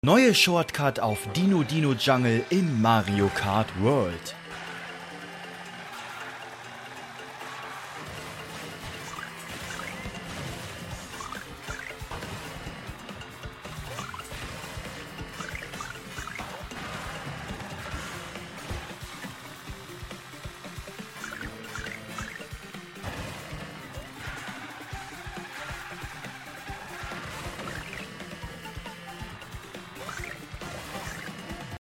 Neue Shortcut auf Dino Dino Jungle im Mario Kart World.